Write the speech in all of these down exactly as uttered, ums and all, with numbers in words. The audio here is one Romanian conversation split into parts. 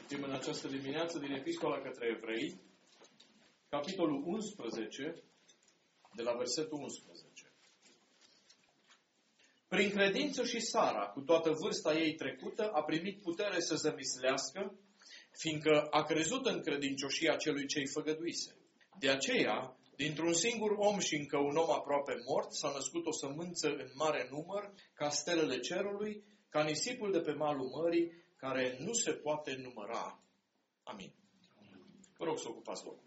Citim în această dimineață din Epistola către Evrei, capitolul unsprezece, de la versetul unsprezece. Prin credință și Sara, cu toată vârsta ei trecută, a primit putere să zămislească, fiindcă a crezut în credincioșia celui ce-i făgăduise. De aceea, dintr-un singur om și încă un om aproape mort, s-a născut o sămânță în mare număr, ca stelele cerului, ca nisipul de pe malul mării, care nu se poate număra. Amin. Vă rog să ocupați locul.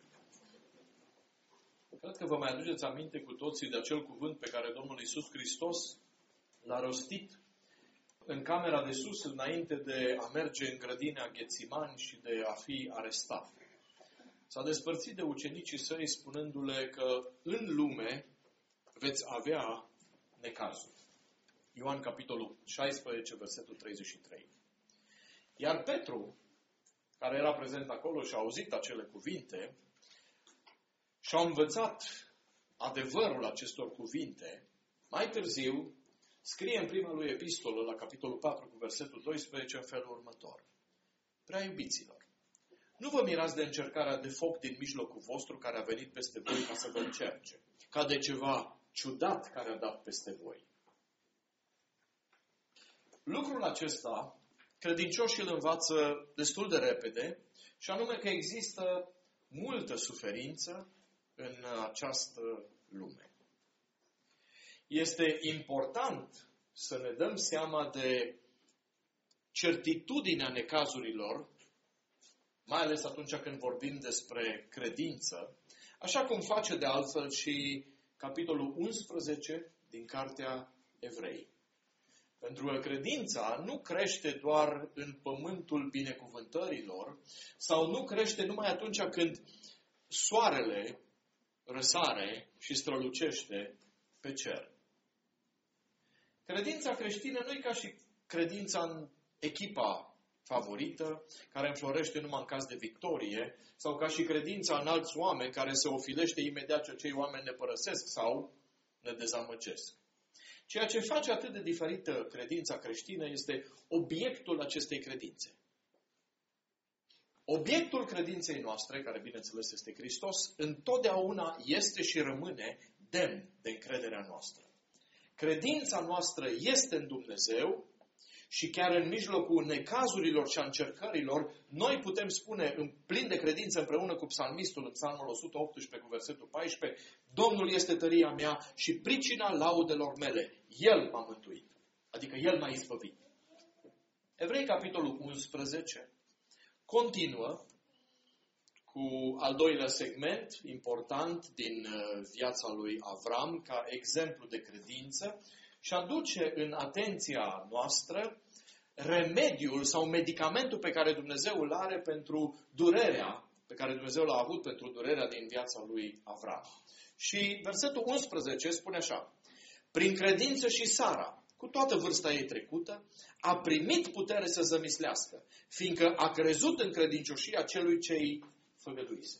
Cred că vă mai aduceți aminte cu toții de acel cuvânt pe care Domnul Iisus Hristos l-a rostit în camera de sus, înainte de a merge în grădina Ghețimani și de a fi arestat. S-a despărțit de ucenicii săi spunându-le că în lume veți avea necazuri. Ioan capitolul șaisprezece, versetul treizeci și trei. Iar Petru, care era prezent acolo și a auzit acele cuvinte și a învățat adevărul acestor cuvinte, mai târziu scrie în prima lui epistolă, la capitolul patru, cu versetul doisprezece, în felul următor. Prea iubiților, nu vă mirați de încercarea de foc din mijlocul vostru care a venit peste voi ca să vă încerce, ca de ceva ciudat care a dat peste voi. Lucrul acesta, credincioșii îl învață destul de repede, și anume că există multă suferință în această lume. Este important să ne dăm seama de certitudinea necazurilor, mai ales atunci când vorbim despre credință, așa cum face de altfel și capitolul unsprezece din Cartea Evrei. Pentru că credința nu crește doar în pământul binecuvântărilor sau nu crește numai atunci când soarele răsare și strălucește pe cer. Credința creștină nu e ca și credința în echipa favorită, care înflorește numai în caz de victorie, sau ca și credința în alți oameni care se ofilește imediat ce acei oameni ne părăsesc sau ne dezamăgesc. Ceea ce face atât de diferită credința creștină este obiectul acestei credințe. Obiectul credinței noastre, care bineînțeles este Hristos, întotdeauna este și rămâne demn de încrederea noastră. Credința noastră este în Dumnezeu și chiar în mijlocul necazurilor și a încercărilor, noi putem spune în plin de credință împreună cu psalmistul în psalmul o sută optsprezece cu versetul paisprezece, Domnul este tăria mea și pricina laudelor mele. El m-a mântuit. Adică El m-a izbăvit. Evrei capitolul unsprezece continuă cu al doilea segment important din viața lui Avram ca exemplu de credință și aduce în atenția noastră remediul sau medicamentul pe care Dumnezeu îl are pentru durerea, pe care Dumnezeu l-a avut pentru durerea din viața lui Avram. Și versetul unsprezece spune așa: prin credință și Sara, cu toată vârsta ei trecută, a primit putere să zămislească, fiindcă a crezut în credincioșia celui ce-i făgăduise.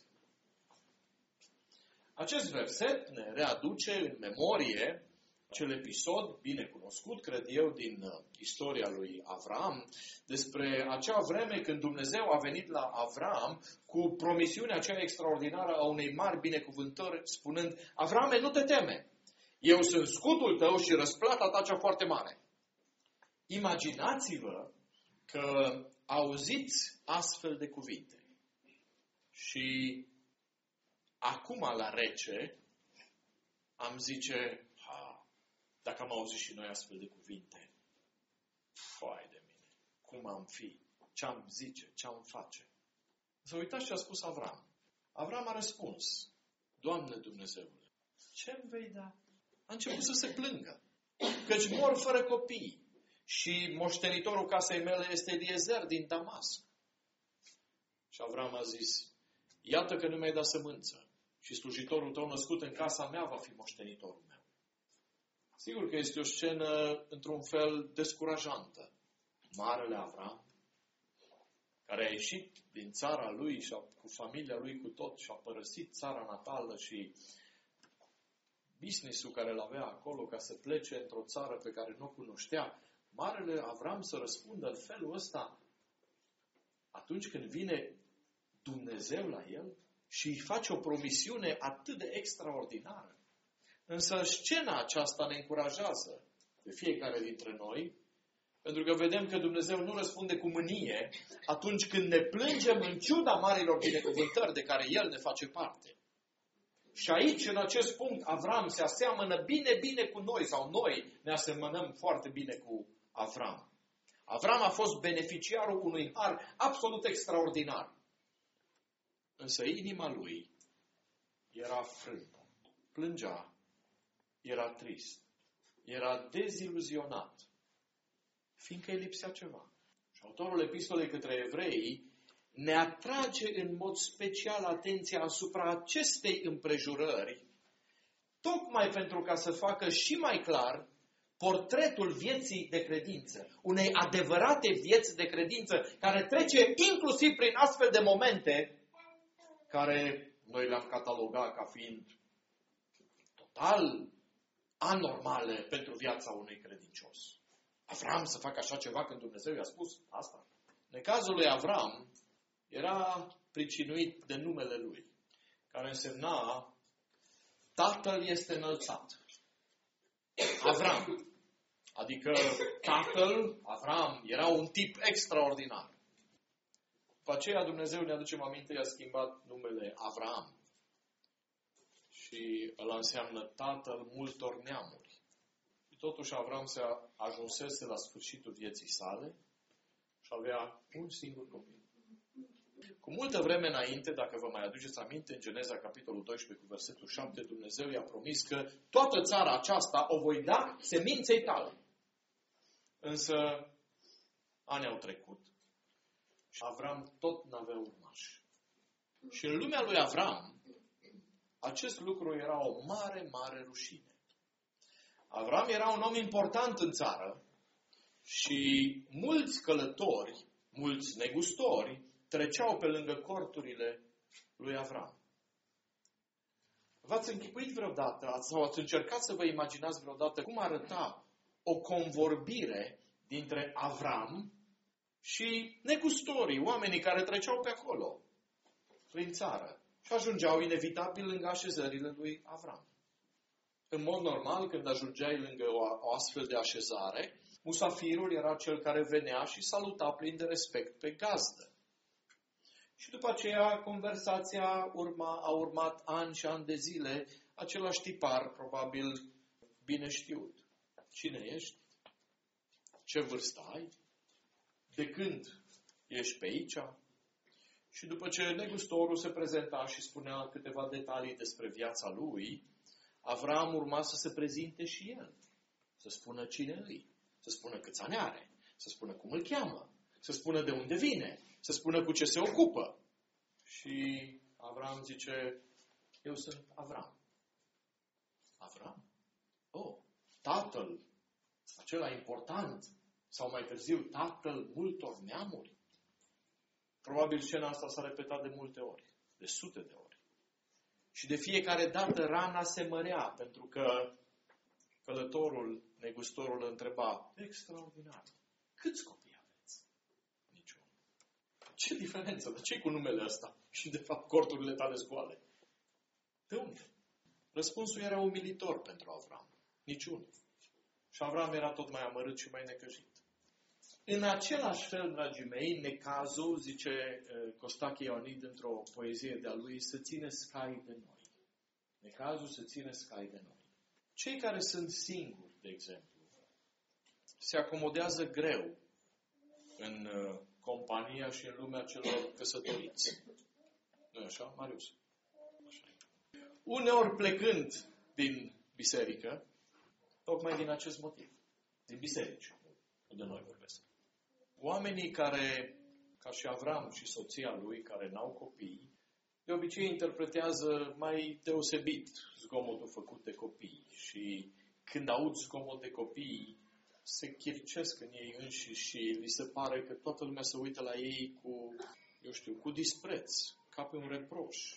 Acest verset ne readuce în memorie acel episod bine cunoscut, cred eu, din istoria lui Avram, despre acea vreme când Dumnezeu a venit la Avram cu promisiunea aceea extraordinară a unei mari binecuvântări, spunând: Avrame, nu te teme, eu sunt scutul tău și răsplata ta cea foarte mare. Imaginați-vă că auziți astfel de cuvinte și acum la rece am zice: ha, dacă am auzit și noi astfel de cuvinte, foai de mine, cum am fi, ce-am zice, ce-am face. Să uitați ce a spus Avram. Avram a răspuns: Doamne Dumnezeule, ce-mi vei da? A început să se plângă, căci mor fără copii și moștenitorul casei mele este Eliezer din Damasc. Și Avram a zis: iată că nu mi-ai dat sămânță și slujitorul tău născut în casa mea va fi moștenitorul meu. Sigur că este o scenă într-un fel descurajantă. Marele Avram, care a ieșit din țara lui și a, cu familia lui cu tot și a părăsit țara natală și business-ul care îl avea acolo ca să plece într-o țară pe care nu o cunoștea, marele Avram să răspundă în felul ăsta: atunci când vine Dumnezeu la el și îi face o promisiune atât de extraordinară. Însă scena aceasta ne încurajează pe fiecare dintre noi, pentru că vedem că Dumnezeu nu răspunde cu mânie atunci când ne plângem în ciuda marilor binecuvântări de care El ne face parte. Și aici, în acest punct, Avram se aseamănă bine, bine cu noi, sau noi ne asemănăm foarte bine cu Avram. Avram a fost beneficiarul unui har absolut extraordinar. Însă inima lui era frântă, plângea, era trist, era deziluzionat, fiindcă îi lipsea ceva. Și autorul epistolei către evrei ne atrage în mod special atenția asupra acestei împrejurări, tocmai pentru ca să facă și mai clar portretul vieții de credință, unei adevărate vieți de credință, care trece inclusiv prin astfel de momente care noi le-am catalogat ca fiind total anormale pentru viața unui credincios. Avram să facă așa ceva când Dumnezeu i-a spus asta? În cazul lui Avram era pricinuit de numele lui, care însemna Tatăl este înălțat. Avram. Adică tatăl, Avram, era un tip extraordinar. După aceea Dumnezeu, ne aducem aminte, i-a schimbat numele Avram. Și ăla înseamnă tatăl multor neamuri. Și totuși Avram se ajunsese la sfârșitul vieții sale și avea un singur copil. Cu multă vreme înainte, dacă vă mai aduceți aminte, în Geneza, capitolul doisprezece, cu versetul șapte, Dumnezeu i-a promis că toată țara aceasta o voi da seminței tale. Însă, ani au trecut și Avram tot n-avea urmași. Și în lumea lui Avram, acest lucru era o mare, mare rușine. Avram era un om important în țară și mulți călători, mulți negustori, treceau pe lângă corturile lui Avram. V-ați închipuit vreodată, sau ați încercat să vă imaginați vreodată cum arăta o convorbire dintre Avram și negustorii, oamenii care treceau pe acolo, prin țară, și ajungeau inevitabil lângă așezările lui Avram. În mod normal, când ajungeai lângă o, o astfel de așezare, musafirul era cel care venea și saluta plin de respect pe gazdă. Și după aceea, conversația urma, a urmat ani și ani de zile, același tipar, probabil bine știut. Cine ești? Ce vârstă ai? De când ești pe aici? Și după ce negustorul se prezenta și spunea câteva detalii despre viața lui, Avram urma să se prezinte și el. Să spună cine îi, să spună câți ani are, să spună cum îl cheamă, să spună de unde vine, să spună cu ce se ocupă. Și Avram zice, eu sunt Avram. Avram? Oh, tatăl, acela important, sau mai târziu, tatăl multor neamuri. Probabil scena asta s-a repetat de multe ori, de sute de ori. Și de fiecare dată rana se mărea, pentru că călătorul, negustorul întreba, extraordinar, câți copii aveți? Niciunul. Ce diferență? De ce cu numele ăsta? Și de fapt corturile tale goale. De unde? Răspunsul era umilitor pentru Avram. Niciunul. Și Avram era tot mai amărât și mai necăjit. În același fel, dragii mei, necazul, zice Costache Ionid într-o poezie de-a lui, să ține scai de noi. Necazul să ține scai de noi. Cei care sunt singuri, de exemplu, se acomodează greu în compania și în lumea celor căsătoriți. Nu-i așa, Marius? Așa. Uneori plecând din biserică, tocmai din acest motiv. Din biserici. Nu de noi vorbesc. Oamenii care, ca și Avram și soția lui, care n-au copii, de obicei interpretează mai deosebit zgomotul făcut de copii. Și când aud zgomot de copii, se chircesc în ei înșiși și li se pare că toată lumea se uită la ei cu, eu știu, cu dispreț, ca pe un reproș.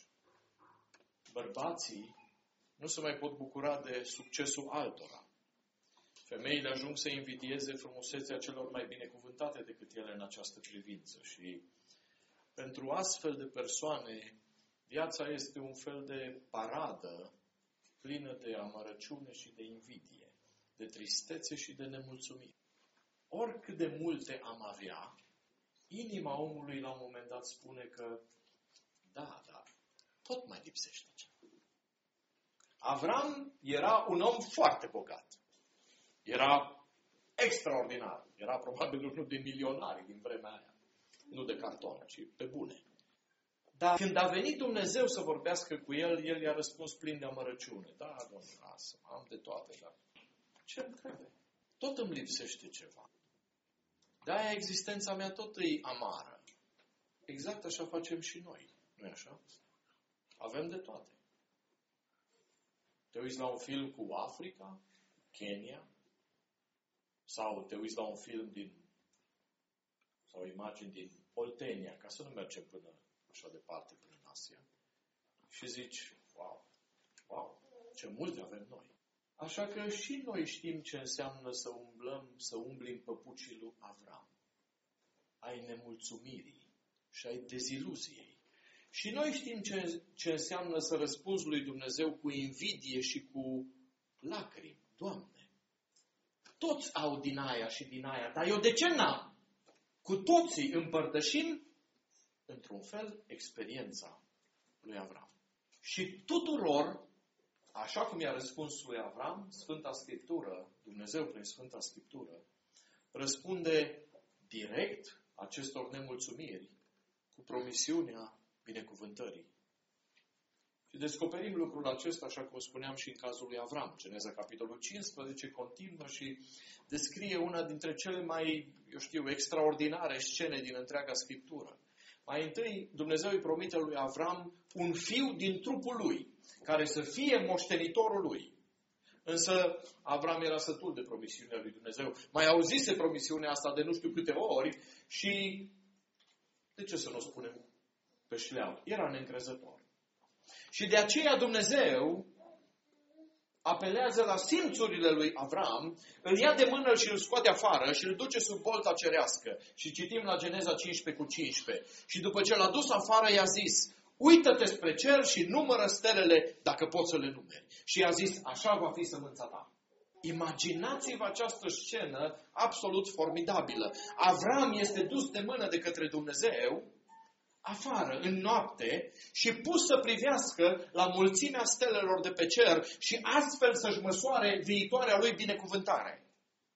Bărbații nu se mai pot bucura de succesul altora. Femeile ajung să invidieze frumusețea celor mai binecuvântate decât ele în această privință și Pentru astfel de persoane, viața este un fel de paradă plină de amărăciune și de invidie, de tristețe și de nemulțumire. Oricât de multe am avea, inima omului la un moment dat spune că da, da, tot mai lipsește ceva. Avram era un om foarte bogat. Era extraordinar. Era probabil unul din milionari din vremea aia. Nu de carton, ci pe bune. Dar când a venit Dumnezeu să vorbească cu el, el i-a răspuns plin de amărăciune. Da, Doamne, lasă, am de toate, dar ce-mi trebuie? Tot îmi lipsește ceva. De-aia existența mea tot e amară. Exact așa facem și noi. Nu-i așa? Avem de toate. Te uiți la un film cu Africa, Kenya, sau te uiți la un film din, sau imagini din Oltenia, ca să nu mergem până așa departe, până în Asia, și zici, wow, wow, ce multe avem noi. Așa că și noi știm ce înseamnă să umblăm, să umblim păpucii lui Avram. Ai nemulțumirii și ai deziluziei. Și noi știm ce, ce înseamnă să răspunzi lui Dumnezeu cu invidie și cu lacrimi. Doamne, toți au din aia și din aia, dar eu de ce n-am? Cu toții împărtășim, într-un fel, experiența lui Avram. Și tuturor, așa cum i-a răspuns lui Avram, Sfânta Scriptură, Dumnezeu prin Sfânta Scriptură, răspunde direct acestor nemulțumiri cu promisiunea binecuvântării. Și descoperim lucrul acesta, așa cum spuneam și în cazul lui Avram. Geneza, capitolul cincisprezece, continuă și descrie una dintre cele mai, eu știu, extraordinare scene din întreaga Scriptură. Mai întâi, Dumnezeu îi promite lui Avram un fiu din trupul lui, care să fie moștenitorul lui. Însă Avram era sătul de promisiunea lui Dumnezeu. Mai auzise promisiunea asta de nu știu câte ori și de ce să nu o spunem pe șleau? Era neîncrezător. Și de aceea Dumnezeu apelează la simțurile lui Avram, îl ia de mână și îl scoate afară și îl duce sub bolta cerească. Și citim la Geneza cincisprezece cu cincisprezece. Și după ce l-a dus afară, i-a zis, uită-te spre cer și numără stelele dacă poți să le numeri. Și i-a zis, așa va fi sămânța ta. Imaginați-vă această scenă absolut formidabilă. Avram este dus de mână de către Dumnezeu afară, în noapte, și pus să privească la mulțimea stelelor de pe cer și astfel să-și măsoare viitoarea lui binecuvântare.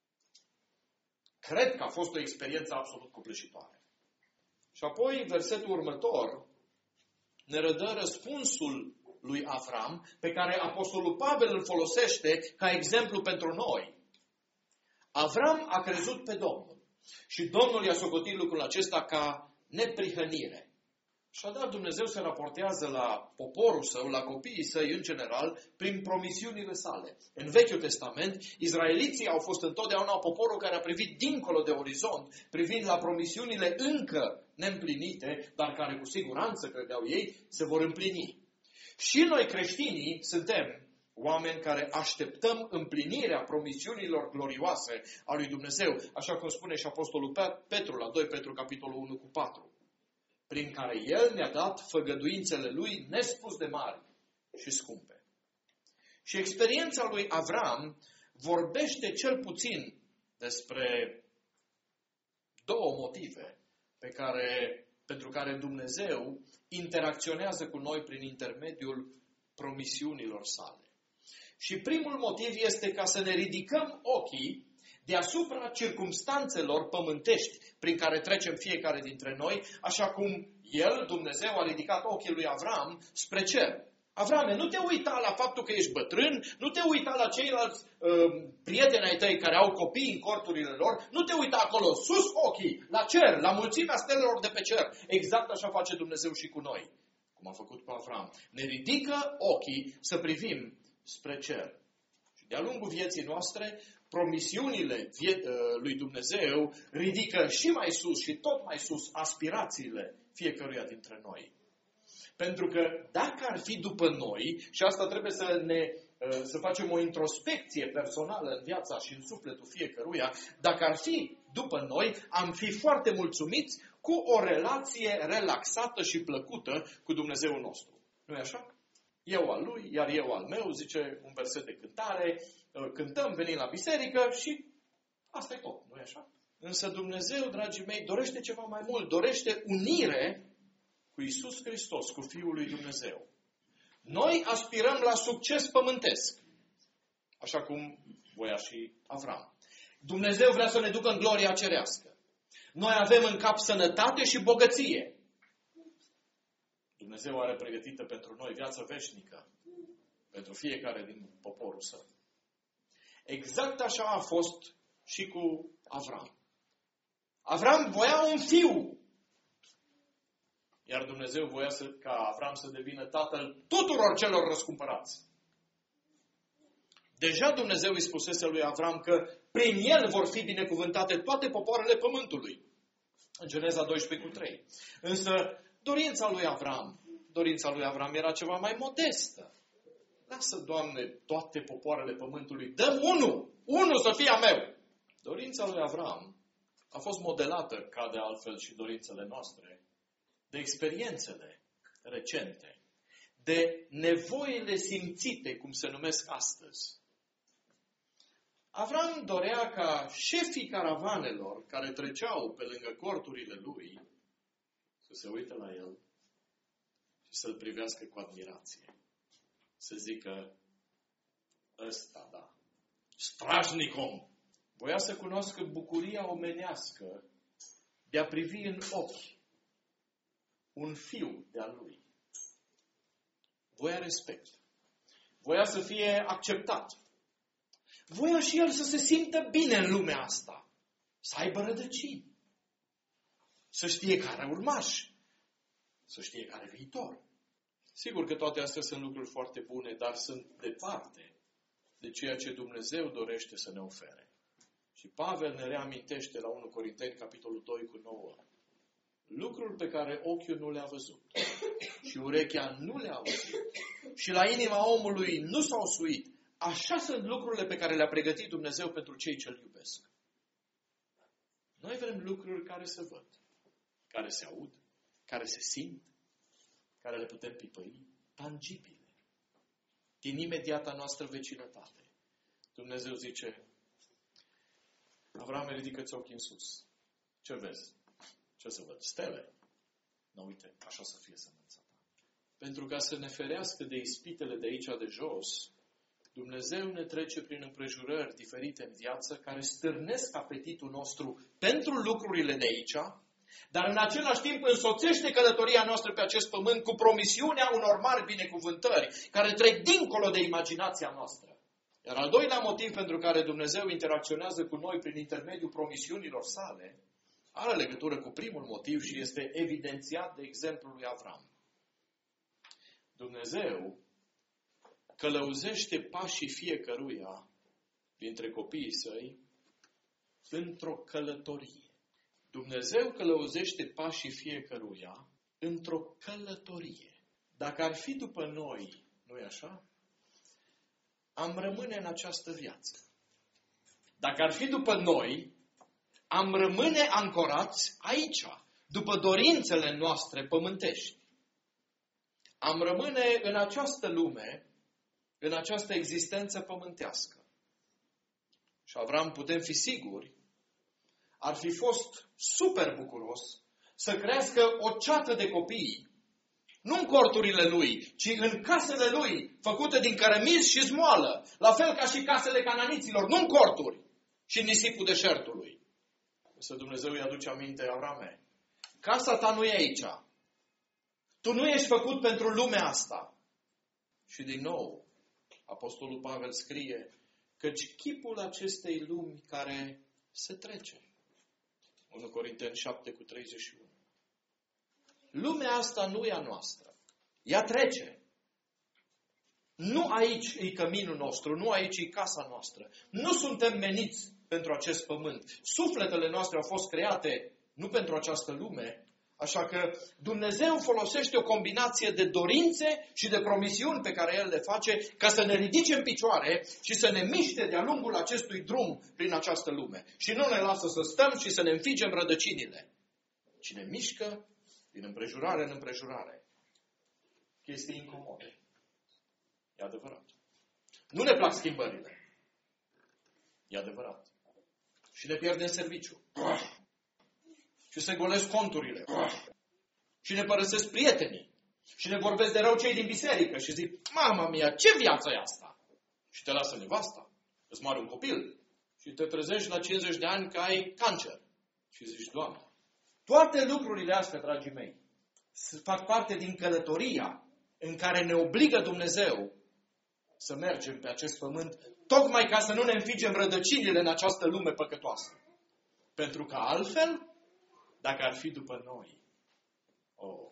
Cred că a fost o experiență absolut copleșitoare. Și apoi, versetul următor ne redă răspunsul lui Avram, pe care apostolul Pavel îl folosește ca exemplu pentru noi. Avram a crezut pe Domnul și Domnul i-a socotit lucrul acesta ca neprihănire. Și a dat Dumnezeu se raportează la poporul său, la copiii săi în general, prin promisiunile sale. În Vechiul Testament, izraeliții au fost întotdeauna poporul care a privit dincolo de orizont, privind la promisiunile încă neîmplinite, dar care cu siguranță, credeau ei, se vor împlini. Și noi creștinii suntem oameni care așteptăm împlinirea promisiunilor glorioase a lui Dumnezeu, așa cum spune și apostolul Petru la doi Petru, capitolul unu cu patru. Prin care El ne-a dat făgăduințele Lui nespus de mari și scumpe. Și experiența lui Avram vorbește cel puțin despre două motive pe care, pentru care Dumnezeu interacționează cu noi prin intermediul promisiunilor sale. Și primul motiv este ca să ne ridicăm ochii deasupra circumstanțelor pământești prin care trecem fiecare dintre noi, așa cum El, Dumnezeu, a ridicat ochii lui Avram spre cer. Avrame, nu te uita la faptul că ești bătrân, nu te uita la ceilalți uh, prieteni ai tăi care au copii în corturile lor, nu te uita acolo, sus ochii, la cer, la mulțimea stelelor de pe cer. Exact așa face Dumnezeu și cu noi, cum a făcut cu Avram. Ne ridică ochii să privim spre cer. Și de-a lungul vieții noastre, promisiunile lui Dumnezeu ridică și mai sus și tot mai sus aspirațiile fiecăruia dintre noi. Pentru că dacă ar fi după noi, și asta trebuie să ne să facem o introspecție personală în viața și în sufletul fiecăruia, dacă ar fi după noi, am fi foarte mulțumiți cu o relație relaxată și plăcută cu Dumnezeul nostru. Nu-i așa? Eu al lui, iar eu al meu, zice un verset de cântare, cântăm, venim la biserică și asta e tot, nu-i așa? Însă Dumnezeu, dragii mei, dorește ceva mai mult, dorește unire cu Iisus Hristos, cu Fiul lui Dumnezeu. Noi aspirăm la succes pământesc, așa cum voia și Avram. Dumnezeu vrea să ne ducă în gloria cerească. Noi avem în cap sănătate și bogăție. Dumnezeu are pregătită pentru noi viață veșnică, pentru fiecare din poporul său. Exact așa a fost și cu Avram. Avram voia un fiu, iar Dumnezeu voia să, ca Avram să devină tatăl tuturor celor răscumpărați. Deja Dumnezeu îi spusese lui Avram că prin el vor fi binecuvântate toate popoarele pământului. În Geneza doisprezece cu trei. Însă dorința lui Avram, dorința lui Avram era ceva mai modestă. Lasă, Doamne, toate popoarele pământului. Dă-mi unul, unul să fie a meu. Dorința lui Avram a fost modelată, ca de altfel și dorințele noastre, de experiențele recente, de nevoile simțite, cum se numesc astăzi. Avram dorea ca șefii caravanelor care treceau pe lângă corturile lui să se uite la el și să-l privească cu admirație. Să zică, ăsta, da, strașnic om. Voia să cunoască bucuria omenească de a privi în ochi un fiu de-a lui. Voia respect. Voia să fie acceptat. Voia și el să se simtă bine în lumea asta. Să aibă rădăcini. Să știe care urmaș. Să știe care viitor. Sigur că toate astea sunt lucruri foarte bune, dar sunt departe de ceea ce Dumnezeu dorește să ne ofere. Și Pavel ne reamintește la unu Corinteni, capitolul doi cu nouă. Lucruri pe care ochiul nu le-a văzut și urechea nu le-a auzit și la inima omului nu s-au suit. Așa sunt lucrurile pe care le-a pregătit Dumnezeu pentru cei ce îl iubesc. Noi vrem lucruri care se văd, care se aud, care se simt, care le putem pipăi, tangibile, din imediata noastră vecinătate. Dumnezeu zice, Avram, ridică-ți ochii în sus. Ce vezi? Ce să văd? Stele. Nu, uite, așa să fie sămânța ta. Pentru ca să ne ferească de ispitele de aici de jos, Dumnezeu ne trece prin împrejurări diferite în viață care stârnesc apetitul nostru pentru lucrurile de aici, dar în același timp însoțește călătoria noastră pe acest pământ cu promisiunea unor mari binecuvântări care trec dincolo de imaginația noastră. Iar al doilea motiv pentru care Dumnezeu interacționează cu noi prin intermediul promisiunilor sale are legătură cu primul motiv și este evidențiat de exemplul lui Avram. Dumnezeu călăuzește pașii fiecăruia dintre copiii săi într-o călătorie. Dumnezeu călăuzește pașii fiecăruia într-o călătorie. Dacă ar fi după noi, nu-i așa? Am rămâne în această viață. Dacă ar fi după noi, am rămâne ancorați aici, după dorințele noastre pământești. Am rămâne în această lume, în această existență pământească. Și Avram, putem fi siguri, ar fi fost super bucuros să crească o ceată de copii, nu în corturile lui, ci în casele lui, făcute din cărămizi și zmoală, la fel ca și casele cananiților, nu în corturi, și în nisipul deșertului. Însă Dumnezeu îi aduce aminte, Avrame, casa ta nu e aici. Tu nu ești făcut pentru lumea asta. Și din nou, Apostolul Pavel scrie, căci chipul acestei lumi care se trece. unu Corinteni șapte cu treizeci și unu. Lumea asta nu e a noastră. Ea trece. Nu aici e căminul nostru, nu aici e casa noastră. Nu suntem meniți pentru acest pământ. Sufletele noastre au fost create nu pentru această lume. Așa că Dumnezeu folosește o combinație de dorințe și de promisiuni pe care El le face ca să ne ridice în picioare și să ne miște de-a lungul acestui drum prin această lume. Și nu ne lasă să stăm și să ne înfigem rădăcinile. Cine mișcă din împrejurare în împrejurare. Chestii incomode. E adevărat. Nu ne plac schimbările. E adevărat. Și ne pierdem serviciu. Și se golesc conturile. Și ne părăsesc prietenii. Și ne vorbesc de rău cei din biserică. Și zic, mama mia, ce viață e asta? Și te lasă nevasta. Îți moare un copil. Și te trezești la cincizeci de ani că ai cancer. Și zici, Doamne, toate lucrurile astea, dragii mei, fac parte din călătoria în care ne obligă Dumnezeu să mergem pe acest pământ, tocmai ca să nu ne înfigem rădăcinile în această lume păcătoasă. Pentru că altfel, dacă ar fi după noi, oh,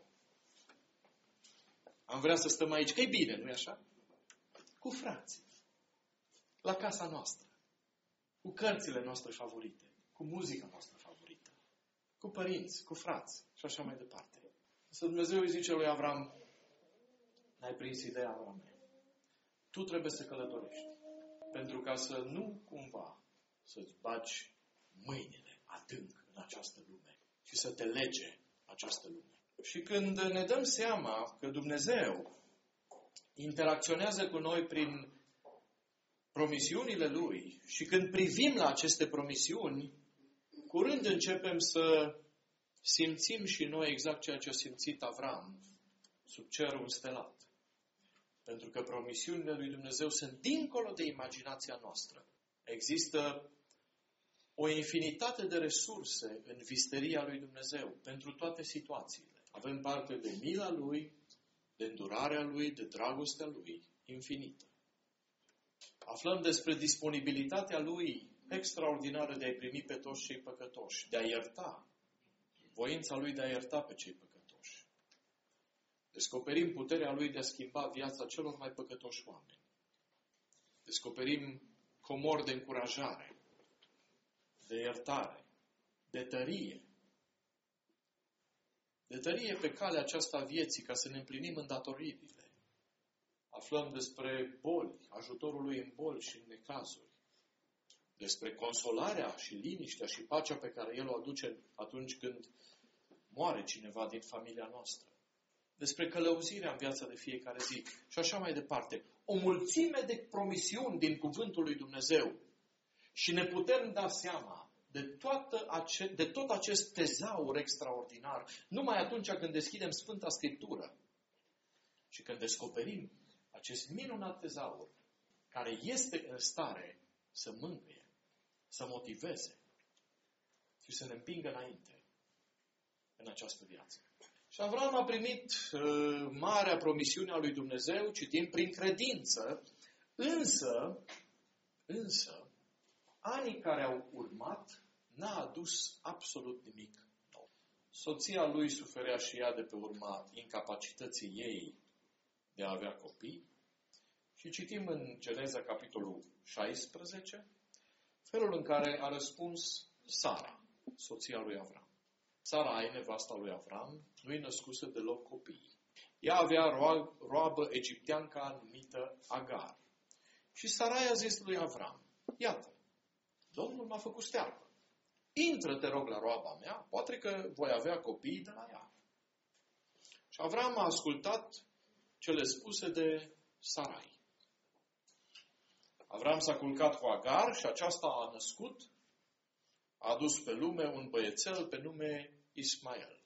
am vrea să stăm aici, că e bine, nu-i așa? Cu frații, la casa noastră, cu cărțile noastre favorite, cu muzica noastră favorită, cu părinți, cu frați și așa mai departe. Să Dumnezeu îi zice lui Avram, n-ai prins ideea, Avram? Tu trebuie să călătorești. Pentru ca să nu cumva să-ți bagi mâinile adânc în această lume și să te lege această lume. Și când ne dăm seama că Dumnezeu interacționează cu noi prin promisiunile Lui și când privim la aceste promisiuni, curând începem să simțim și noi exact ceea ce a simțit Avram sub cerul înstelat. Pentru că promisiunile lui Dumnezeu sunt dincolo de imaginația noastră. Există o infinitate de resurse în visteria lui Dumnezeu pentru toate situațiile. Avem parte de mila Lui, de îndurarea Lui, de dragostea Lui infinită. Aflăm despre disponibilitatea Lui extraordinară de a-i primi pe toți cei păcătoși, de a ierta, voința Lui de a ierta pe cei păcătoși. Descoperim puterea Lui de a schimba viața celor mai păcătoși oameni. Descoperim comori de încurajare, de iertare, de tărie. De tărie pe calea aceasta a vieții ca să ne împlinim îndatoririle. Aflăm despre boli, ajutorul Lui în boli și în necazuri. Despre consolarea și liniștea și pacea pe care El o aduce atunci când moare cineva din familia noastră. Despre călăuzirea în viața de fiecare zi și așa mai departe. O mulțime de promisiuni din cuvântul lui Dumnezeu. Și ne putem da seama de, toată ace- de tot acest tezaur extraordinar numai atunci când deschidem Sfânta Scriptură și când descoperim acest minunat tezaur care este în stare să mângâie, să motiveze și să ne împingă înainte în această viață. Și Avram a primit uh, marea promisiune a lui Dumnezeu, citim, prin credință, însă, însă, anii care au urmat n-a adus absolut nimic nou. Soția lui suferea și ea de pe urma incapacității ei de a avea copii. Și citim în Geneza, capitolul șaisprezece, felul în care a răspuns Sara, soția lui Avram. Sarai, nevasta lui Avram, nu-i născuse deloc copii. Ea avea ro- roabă egipteanca numită Agar. Și Sarai a zis lui Avram, iată, Domnul m-a făcut stearpă. Intră, te rog, la roaba mea, poate că voi avea copii de la ea. Și Avram a ascultat cele spuse de Sarai. Avram s-a culcat cu Agar și aceasta a născut, a adus pe lume un băiețel pe nume Ismael.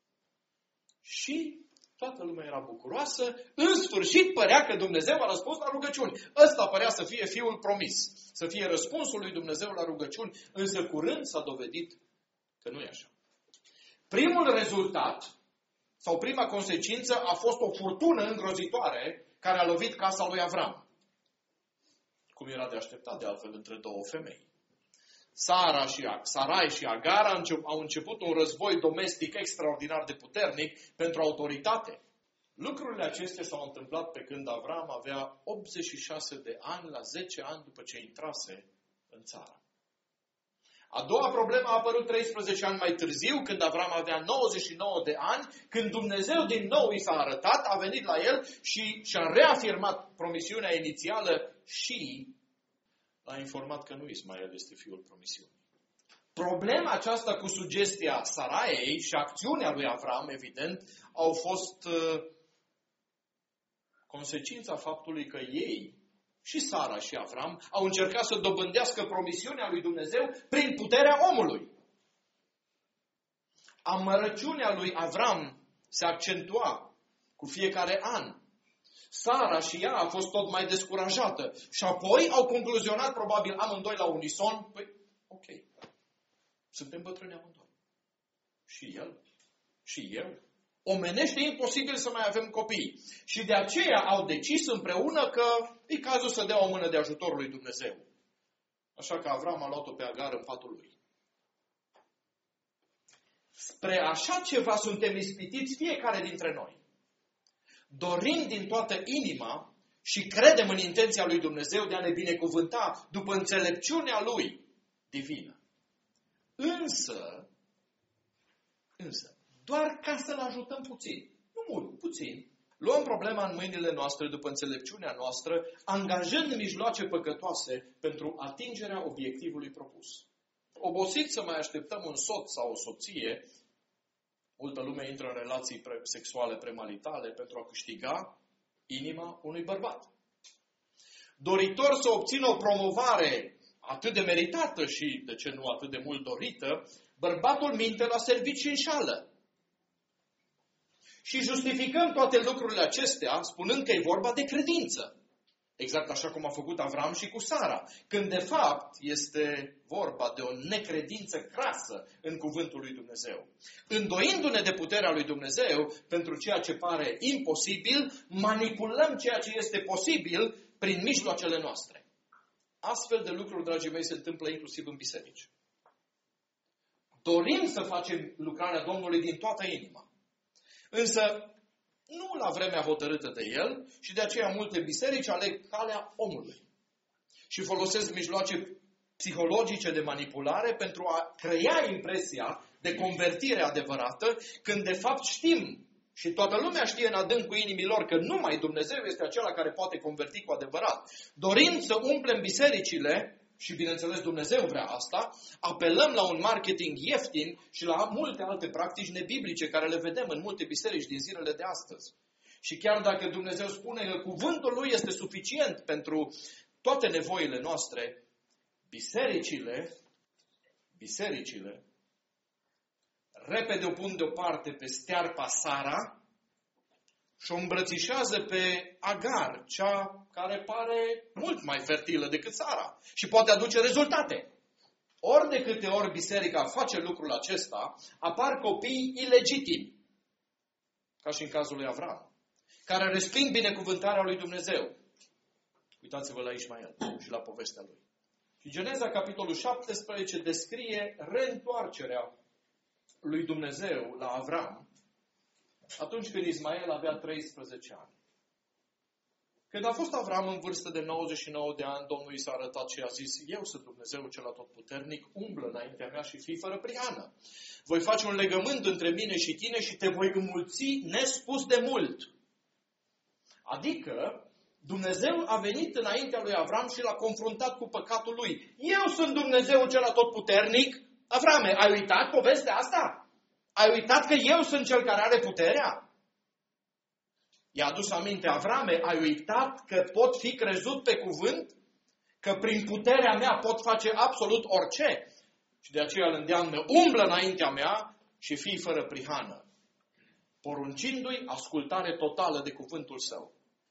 Și toată lumea era bucuroasă. În sfârșit părea că Dumnezeu a răspuns la rugăciuni. Ăsta părea să fie fiul promis. Să fie răspunsul lui Dumnezeu la rugăciuni. Însă curând s-a dovedit că nu e așa. Primul rezultat sau prima consecință a fost o furtună îngrozitoare care a lovit casa lui Avram. Cum era de așteptat de altfel între două femei. Sara și Sarai și Agar au început un război domestic extraordinar de puternic pentru autoritate. Lucrurile acestea s-au întâmplat pe când Avram avea optzeci și șase de ani, la zece ani după ce intrase în țară. A doua problemă a apărut treisprezece ani mai târziu, când Avram avea nouăzeci și nouă de ani, când Dumnezeu din nou i s-a arătat, a venit la el și și-a reafirmat promisiunea inițială și l-a informat că nu Ismael este fiul promisiunii, Problema aceasta cu sugestia Saraiei și acțiunea lui Avram, evident, au fost uh, consecința faptului că ei, și Sara și Avram, au încercat să dobândească promisiunea lui Dumnezeu prin puterea omului. Amărăciunea lui Avram se accentua cu fiecare an. Sara și ea a fost tot mai descurajată. Și apoi au concluzionat probabil amândoi la unison, păi, ok, suntem bătrâni amândoi. Și el, și eu. Omenește imposibil să mai avem copii. Și de aceea au decis împreună că e cazul să dea o mână de ajutor lui Dumnezeu. Așa că Avram a luat-o pe Agar în patul lui. Spre așa ceva suntem ispitiți fiecare dintre noi. Dorim din toată inima și credem în intenția lui Dumnezeu de a ne binecuvânta după înțelepciunea lui divină. Însă, însă, doar ca să-l ajutăm puțin, nu mult, puțin, luăm problema în mâinile noastre după înțelepciunea noastră, angajând mijloace păcătoase pentru atingerea obiectivului propus. Obosit să mai așteptăm un soț sau o soție, multă lume intră în relații pre- sexuale premalitale pentru a câștiga inima unui bărbat. Doritor să obțină o promovare atât de meritată și, de ce nu, atât de mult dorită, bărbatul minte la servici și înșală. Și justificăm toate lucrurile acestea spunând că e vorba de credință. Exact așa cum a făcut Avram și cu Sara. Când de fapt este vorba de o necredință crasă în cuvântul lui Dumnezeu. Îndoindu-ne de puterea lui Dumnezeu pentru ceea ce pare imposibil, manipulăm ceea ce este posibil prin mijloacele noastre. Astfel de lucruri, dragii mei, se întâmplă inclusiv în biserici. Dorim să facem lucrarea Domnului din toată inima. Însă, nu la vremea hotărâtă de el și de aceea multe biserici aleg calea omului. Și folosesc mijloace psihologice de manipulare pentru a crea impresia de convertire adevărată, când de fapt știm și toată lumea știe în adâncul inimilor că numai Dumnezeu este acela care poate converti cu adevărat. Dorim să umplem bisericile, și bineînțeles Dumnezeu vrea asta, apelăm la un marketing ieftin și la multe alte practici nebiblice care le vedem în multe biserici din zilele de astăzi. Și chiar dacă Dumnezeu spune că cuvântul Lui este suficient pentru toate nevoile noastre, bisericile, bisericile, repede o pun deoparte pe stearpa Sara și o îmbrățișează pe Agar, cea care pare mult mai fertilă decât Sara și poate aduce rezultate. Ori de câte ori biserica face lucrul acesta, apar copii ilegitimi, ca și în cazul lui Avram, care resping binecuvântarea lui Dumnezeu. Uitați-vă la Ismael și la povestea lui. Și Geneza, capitolul șaptesprezece, descrie reîntoarcerea lui Dumnezeu la Avram atunci când Ismael avea treisprezece ani. Când a fost Avram în vârstă de nouăzeci și nouă de ani, Domnul i s-a arătat și a zis: eu sunt Dumnezeu cel atotputernic, umblă înaintea mea și fii fără prihană. Voi face un legământ între mine și tine și te voi înmulți nespus de mult. Adică, Dumnezeu a venit înaintea lui Avram și l-a confruntat cu păcatul lui. Eu sunt Dumnezeu cel atotputernic. Avrame, ai uitat povestea asta? Ai uitat că eu sunt cel care are puterea? I-a adus aminte: Avrame, ai uitat că pot fi crezut pe cuvânt? Că prin puterea mea pot face absolut orice? Și de aceea îl îndeamnă: umblă înaintea mea și fii fără prihană, poruncindu-i ascultare totală de cuvântul său.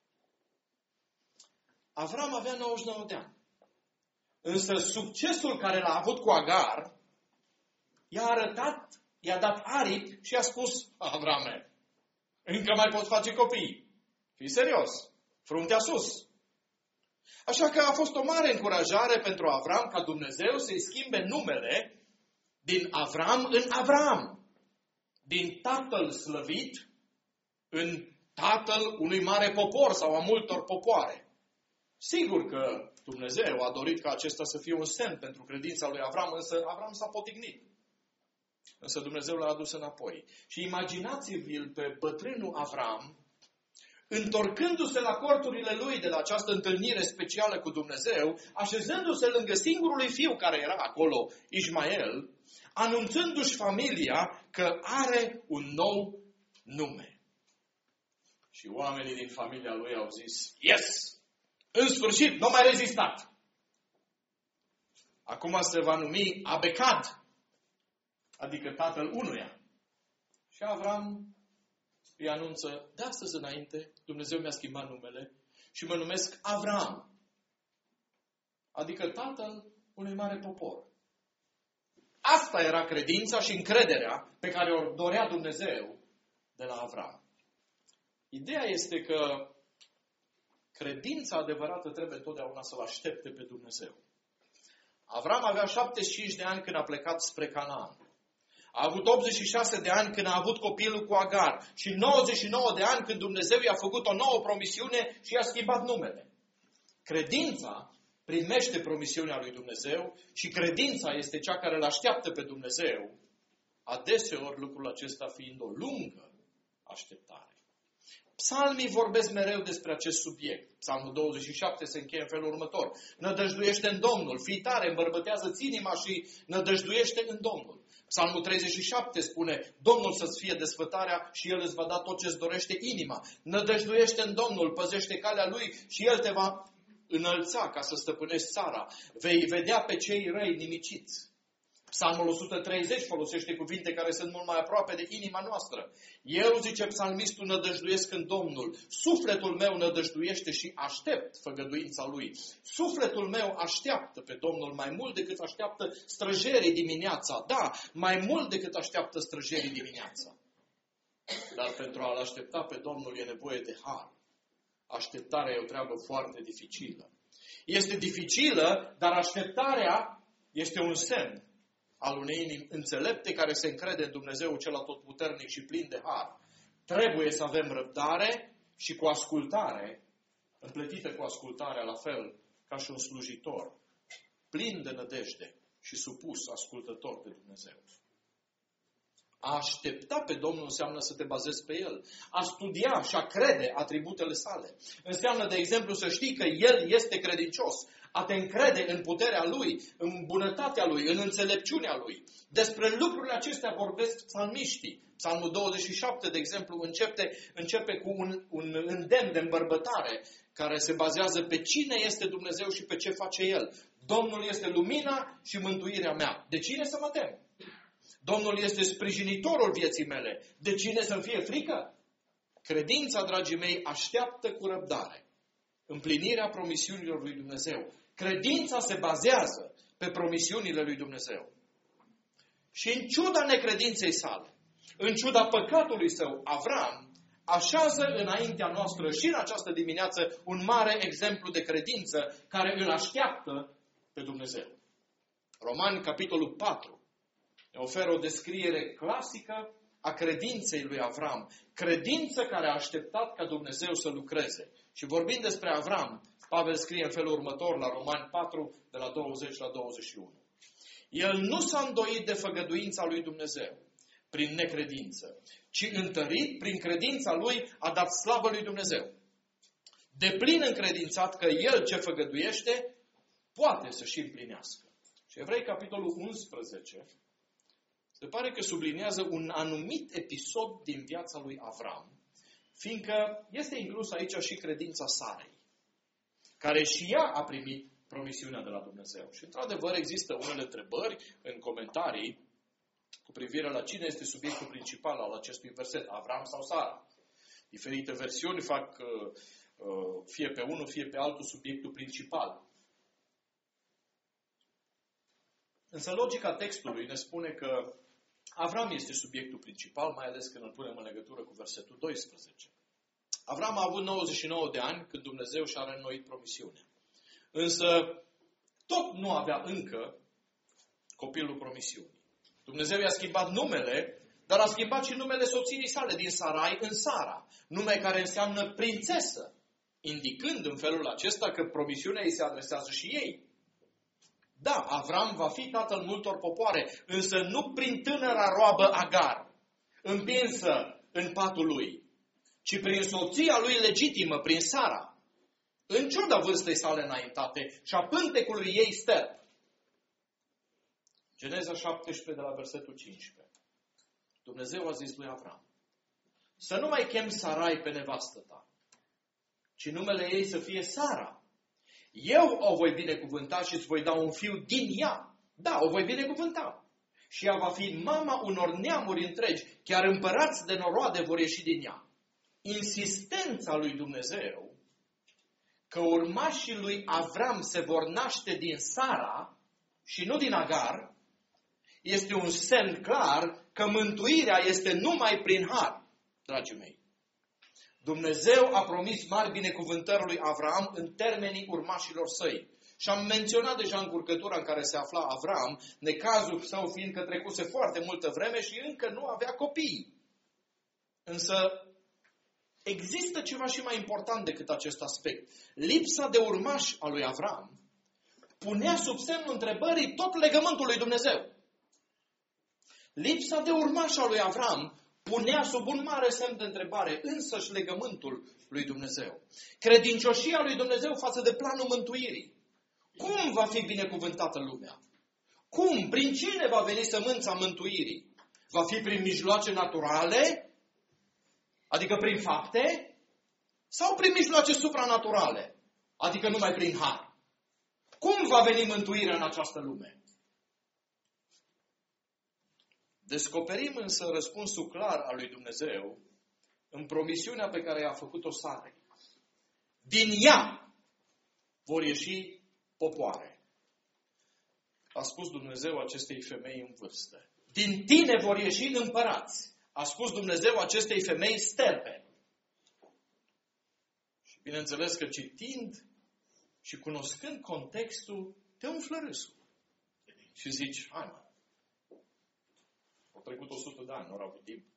Avram avea nouăzeci și nouă de ani. Însă succesul care l-a avut cu Agar i-a arătat, i-a dat aripi și i-a spus: Avrame, încă mai pot face copii. Fii serios, fruntea sus. Așa că a fost o mare încurajare pentru Avram ca Dumnezeu să-i schimbe numele din Avram în Avram. Din tatăl slăvit în tatăl unui mare popor sau a multor popoare. Sigur că Dumnezeu a dorit ca acesta să fie un semn pentru credința lui Avram, însă Avram s-a potignit. Însă Dumnezeu l-a adus înapoi. Și imaginați-vi-l pe bătrânul Avram întorcându-se la corturile lui de la această întâlnire specială cu Dumnezeu, așezându-se lângă singurului fiu care era acolo, Ismael, anunțându-și familia că are un nou nume. Și oamenii din familia lui au zis, yes! În sfârșit, nu mai rezistat! Acum se va numi Abecad, adică tatăl unuia. Și Avram îi anunță, de astăzi înainte, Dumnezeu mi-a schimbat numele și mă numesc Avram, adică tatăl unui mare popor. Asta era credința și încrederea pe care o dorea Dumnezeu de la Avram. Ideea este că credința adevărată trebuie întotdeauna să-L aștepte pe Dumnezeu. Avram avea șaptezeci și cinci de ani când a plecat spre Canaan. A avut optzeci și șase de ani când a avut copilul cu Agar și nouăzeci și nouă de ani când Dumnezeu i-a făcut o nouă promisiune și i-a schimbat numele. Credința primește promisiunea lui Dumnezeu și credința este cea care îl așteaptă pe Dumnezeu, adeseori lucrul acesta fiind o lungă așteptare. Psalmii vorbesc mereu despre acest subiect. Psalmul douăzeci și șapte se încheie în felul următor. Nădăjduiește în Domnul, fii tare, îmbărbătează-ți inima și nădăjduiește în Domnul. Psalmul treizeci și șapte spune, Domnul să-ți fie desfătarea și El îți va da tot ce-ți dorește inima. Nădăjduiește în Domnul, păzește calea Lui și El te va înălța ca să stăpânești țara. Vei vedea pe cei răi nimiciți. Psalmul o sută treizeci folosește cuvinte care sunt mult mai aproape de inima noastră. Eu, zice psalmistul, nădăjduiesc în Domnul. Sufletul meu nădăjduiește și aștept făgăduința Lui. Sufletul meu așteaptă pe Domnul mai mult decât așteaptă străjerii dimineața. Da, mai mult decât așteaptă străjerii dimineața. Dar pentru a-L aștepta pe Domnul e nevoie de har. Așteptarea e o treabă foarte dificilă. Este dificilă, dar așteptarea este un semn al unei inimi înțelepte care se încrede în Dumnezeu cel atotputernic și plin de har. Trebuie să avem răbdare și cu ascultare, împletită cu ascultarea la fel ca și un slujitor, plin de nădejde și supus ascultător de Dumnezeu. A aștepta pe Domnul înseamnă să te bazezi pe El. A studia și a crede atributele sale. Înseamnă, de exemplu, să știi că El este credincios. A te încrede în puterea Lui, în bunătatea Lui, în înțelepciunea Lui. Despre lucrurile acestea vorbesc psalmiștii. Psalmul douăzeci și șapte, de exemplu, începe, începe cu un, un îndemn de îmbărbătare care se bazează pe cine este Dumnezeu și pe ce face El. Domnul este lumina și mântuirea mea. De cine să mă tem? Domnul este sprijinitorul vieții mele. De cine să-mi fie frică? Credința, dragii mei, așteaptă cu răbdare împlinirea promisiunilor lui Dumnezeu. Credința se bazează pe promisiunile lui Dumnezeu. Și în ciuda necredinței sale, în ciuda păcatului său, Avram așează înaintea noastră și în această dimineață un mare exemplu de credință care îl așteaptă pe Dumnezeu. Romani, capitolul patru, ne oferă o descriere clasică a credinței lui Avram. Credință care a așteptat ca Dumnezeu să lucreze. Și vorbind despre Avram, Pavel scrie în felul următor la Romani patru, de la douăzeci la douăzeci și unu. El nu s-a îndoit de făgăduința lui Dumnezeu prin necredință, ci întărit prin credința lui a dat slavă lui Dumnezeu. Deplin încredințat că El ce făgăduiește poate să-și împlinească. Și Evrei, capitolul unsprezece, se pare că subliniază un anumit episod din viața lui Avram, fiindcă este inclus aici și credința Sarei, care și ea a primit promisiunea de la Dumnezeu. Și într-adevăr există unele întrebări în comentarii cu privire la cine este subiectul principal al acestui verset, Avram sau Sara. Diferite versiuni fac fie pe unul, fie pe altul subiectul principal. Însă logica textului ne spune că Avram este subiectul principal, mai ales când îl punem în legătură cu versetul doisprezece. Avram a avut nouăzeci și nouă de ani când Dumnezeu și-a reînnoit promisiunea. Însă tot nu avea încă copilul promisiunii. Dumnezeu i-a schimbat numele, dar a schimbat și numele soției sale din Sarai în Sara, nume care înseamnă prințesă, indicând în felul acesta că promisiunea îi se adresează și ei. Da, Avram va fi tatăl multor popoare, însă nu prin tânăra roabă Agar, împinsă în patul lui, ci prin soția lui legitimă, prin Sara, în ciuda vârstei sale înaintate și a pântecului ei sterp. Geneza șaptesprezece, de la versetul cincisprezece. Dumnezeu a zis lui Avram: să nu mai chem Sarai pe nevastă ta, ci numele ei să fie Sara. Eu o voi binecuvânta și îți voi da un fiu din ea. Da, o voi binecuvânta. Și ea va fi mama unor neamuri întregi, chiar împărați de noroade vor ieși din ea. Insistența lui Dumnezeu că urmașii lui Avram se vor naște din Sara și nu din Agar, este un semn clar că mântuirea este numai prin har, dragii mei. Dumnezeu a promis mari binecuvântări lui Avram în termenii urmașilor săi. Și am menționat deja încurcătura în care se afla Avram, necazul său fiind că trecuse foarte multă vreme și încă nu avea copii. Însă există ceva și mai important decât acest aspect. Lipsa de urmași a lui Avram punea sub semnul întrebării tot legământul lui Dumnezeu. Lipsa de urmași a lui Avram punea sub un mare semn de întrebare însăși legământul lui Dumnezeu. Credincioșia lui Dumnezeu față de planul mântuirii. Cum va fi binecuvântată lumea? Cum? Prin cine va veni sămânța mântuirii? Va fi prin mijloace naturale? Adică prin fapte? Sau prin mijloace supranaturale? Adică numai prin har? Cum va veni mântuirea în această lume? Descoperim însă răspunsul clar al lui Dumnezeu în promisiunea pe care i-a făcut-o Sarei. Din ea vor ieși popoare. A spus Dumnezeu acestei femei în vârstă. Din tine vor ieși împărați. A spus Dumnezeu acestei femei sterpe. Și bineînțeles că citind și cunoscând contextul, te umflă râsul. Și zici, hai mă, au trecut o sută de ani, nu au avut timp.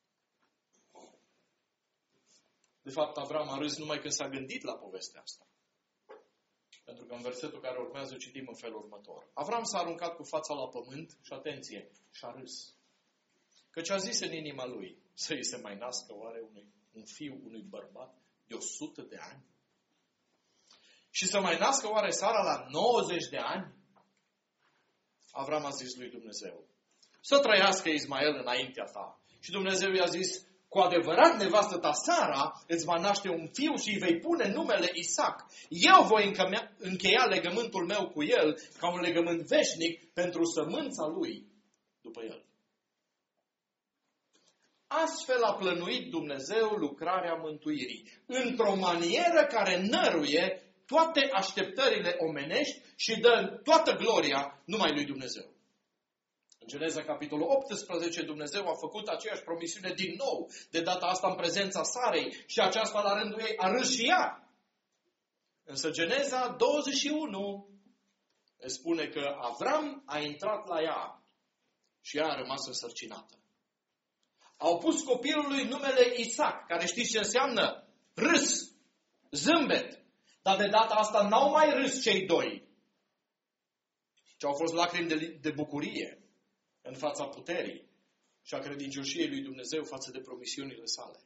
De fapt, Avram a râs numai când s-a gândit la povestea asta. Pentru că în versetul care urmează citim în felul următor. Avram s-a aruncat cu fața la pământ și, atenție, și-a râs. Căci a zis în inima lui, să îi se mai nască oare unui, un fiu unui bărbat de o sută de ani? Și să mai nască oare Sara la nouăzeci de ani? Avram a zis lui Dumnezeu, să trăiască Ismael înaintea ta. Și Dumnezeu i-a zis, cu adevărat nevastă ta Sara îți va naște un fiu și îi vei pune numele Isaac. Eu voi încheia legământul meu cu el ca un legământ veșnic pentru sămânța lui după el. Astfel a plănuit Dumnezeu lucrarea mântuirii, într-o manieră care năruie toate așteptările omenești și dă toată gloria numai lui Dumnezeu. În Geneza, capitolul optsprezece, Dumnezeu a făcut aceeași promisiune din nou, de data asta în prezența Sarei, și aceasta la rândul ei a râs și ea. Însă Geneza douăzeci și unu spune că Avram a intrat la ea și ea a rămas însărcinată. Au pus copilului numele Isaac, care știți ce înseamnă? Râs, zâmbet. Dar de data asta n-au mai râs cei doi, ci au fost lacrimi de, de bucurie în fața puterii și a credincioșiei lui Dumnezeu față de promisiunile sale.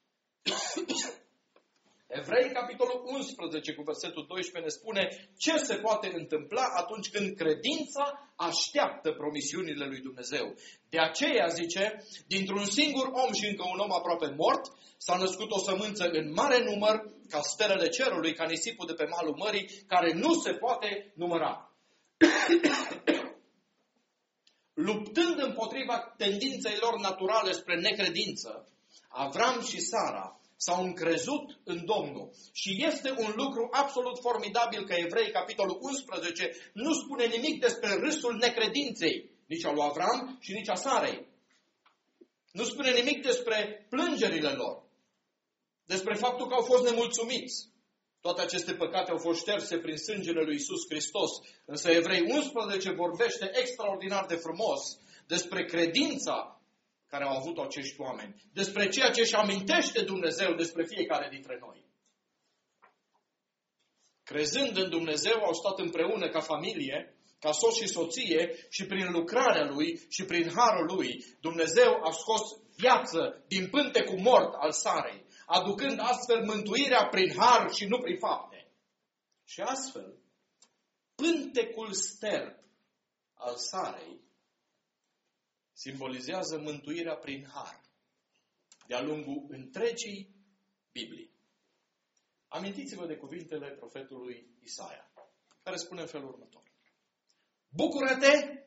Evrei, capitolul unsprezece, cu versetul doisprezece, ne spune ce se poate întâmpla atunci când credința așteaptă promisiunile lui Dumnezeu. De aceea, zice, dintr-un singur om și încă un om aproape mort, s-a născut o sămânță în mare număr, ca stelele cerului, ca nisipul de pe malul mării, care nu se poate număra. Luptând împotriva tendinței lor naturale spre necredință, Avram și Sara s-au încrezut în Domnul. Și este un lucru absolut formidabil că Evrei, capitolul unsprezece, nu spune nimic despre râsul necredinței, nici a lui Avram și nici a Sarei. Nu spune nimic despre plângerile lor, despre faptul că au fost nemulțumiți. Toate aceste păcate au fost șterse prin sângele lui Iisus Hristos. Însă Evrei unsprezece vorbește extraordinar de frumos despre credința care au avut acești oameni, despre ceea ce își amintește Dumnezeu despre fiecare dintre noi. Crezând în Dumnezeu, au stat împreună ca familie, ca soț și soție, și prin lucrarea Lui și prin harul Lui, Dumnezeu a scos viață din pântecul mort al Sarei. aducând astfel mântuirea prin har și nu prin fapte. Și astfel, pântecul sterp al Sarei simbolizează mântuirea prin har de-a lungul întregii Biblii. Amintiți-vă de cuvintele profetului Isaia, care spune în felul următor. Bucură-te,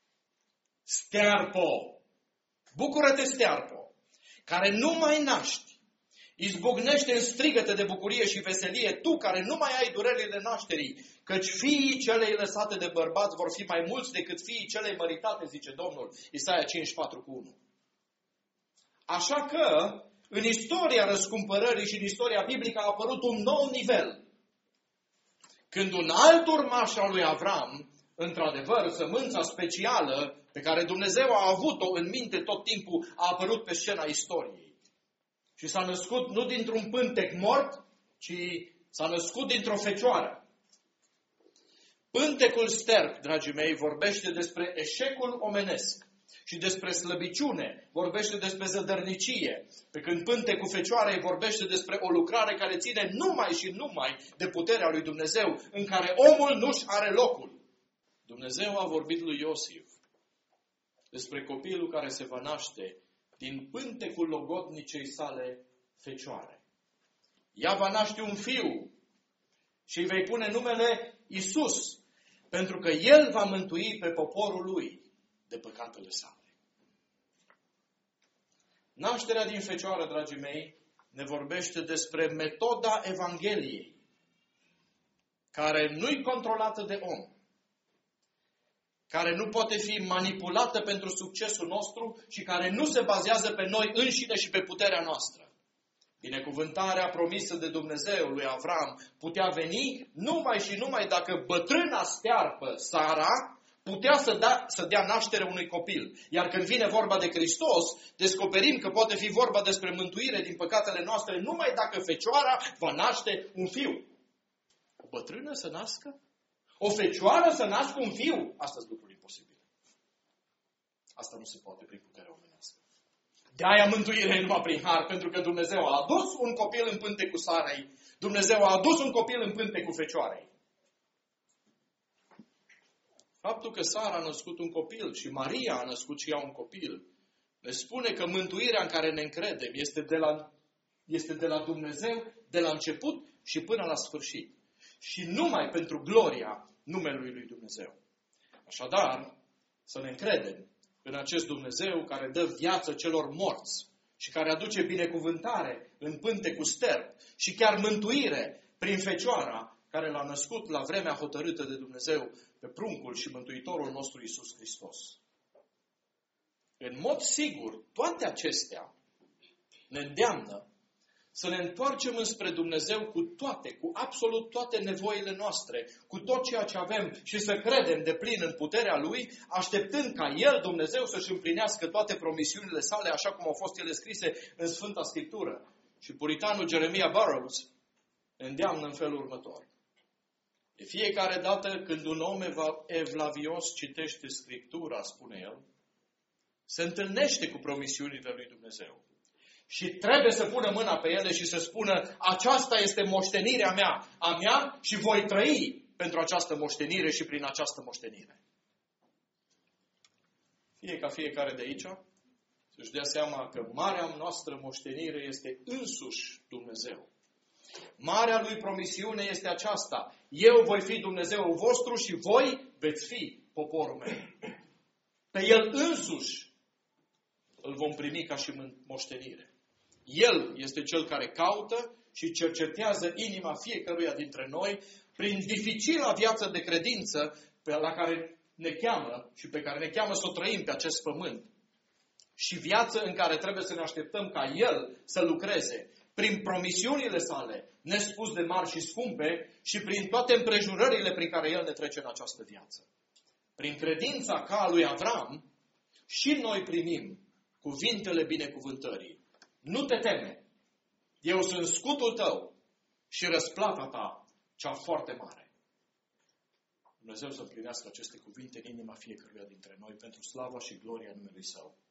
stearpo! Bucură-te, stearpo, care nu mai naști! Izbucnește în strigăte de bucurie și veselie, tu care nu mai ai durerile nașterii, căci fiii celei lăsate de bărbați vor fi mai mulți decât fiii celei măritate, zice Domnul. Isaia cincizeci și patru cu unu. Așa că, în istoria răscumpărării și în istoria biblică a apărut un nou nivel. Când un alt urmaș al lui Avram, într-adevăr, sămânța specială pe care Dumnezeu a avut-o în minte tot timpul, a apărut pe scena istoriei. Și s-a născut nu dintr-un pântec mort, ci s-a născut dintr-o fecioară. Pântecul sterp, dragii mei, vorbește despre eșecul omenesc și despre slăbiciune, vorbește despre zădărnicie, pe când pântecul fecioarei vorbește despre o lucrare care ține numai și numai de puterea lui Dumnezeu, în care omul nu-și are locul. Dumnezeu a vorbit lui Iosif despre copilul care se va naște din pântecul logodnicei sale fecioare. Ea va naște un fiu și îi vei pune numele Iisus, pentru că El va mântui pe poporul lui de păcatele sale. Nașterea din fecioară, dragii mei, ne vorbește despre metoda Evangheliei, care nu-i controlată de om, care nu poate fi manipulată pentru succesul nostru și care nu se bazează pe noi înșine și pe puterea noastră. Binecuvântarea promisă de Dumnezeu lui Avram putea veni numai și numai dacă bătrâna stearpă Sara putea să, da, să dea naștere unui copil. Iar când vine vorba de Hristos, descoperim că poate fi vorba despre mântuire din păcatele noastre numai dacă fecioara va naște un fiu. O bătrână să nască? O fecioară să nască un fiu? Asta sunt lucruri imposibile. Asta nu se poate prin puterea omenească. De-aia mântuirea e numai prin har, pentru că Dumnezeu a adus un copil în pântecul Sarei. Dumnezeu a adus un copil în pântecul fecioarei. Faptul că Sara a născut un copil și Maria a născut și ea un copil, ne spune că mântuirea în care ne încredem este de la, este de la Dumnezeu, de la început și până la sfârșit. Și numai pentru gloria numelui lui Dumnezeu. Așadar, să ne încredem în acest Dumnezeu care dă viață celor morți și care aduce binecuvântare în pântecul sterp și chiar mântuire prin fecioara care l-a născut la vremea hotărâtă de Dumnezeu pe pruncul și Mântuitorul nostru Iisus Hristos. În mod sigur, toate acestea ne îndeamnă să ne întoarcem înspre Dumnezeu cu toate, cu absolut toate nevoile noastre, cu tot ceea ce avem și să credem de plin în puterea Lui, așteptând ca El, Dumnezeu, să-și împlinească toate promisiunile sale, așa cum au fost ele scrise în Sfânta Scriptură. Și puritanul Jeremiah Burroughs ne îndeamnă în felul următor. De fiecare dată când un om evlavios citește Scriptura, spune el, se întâlnește cu promisiunile lui Dumnezeu. Și trebuie să pună mâna pe ele și să spună, aceasta este moștenirea mea, a mea și voi trăi pentru această moștenire și prin această moștenire. Fie ca fiecare de aici să-și dea seama că marea noastră moștenire este însuși Dumnezeu. Marea lui promisiune este aceasta. Eu voi fi Dumnezeul vostru și voi veți fi poporul meu. Pe El însuși îl vom primi ca și moștenire. El este Cel care caută și cercetează inima fiecăruia dintre noi prin dificila viață de credință pe la care ne cheamă și pe care ne cheamă să o trăim pe acest pământ. Și viață în care trebuie să ne așteptăm ca El să lucreze prin promisiunile sale, nespus de mari și scumpe, și prin toate împrejurările prin care El ne trece în această viață. Prin credința ca a lui Avram, și noi primim cuvintele binecuvântării. Nu te teme, eu sunt scutul tău și răsplata ta, cea foarte mare. Dumnezeu să împlinească aceste cuvinte în inima fiecăruia dintre noi pentru slava și gloria numelui Său.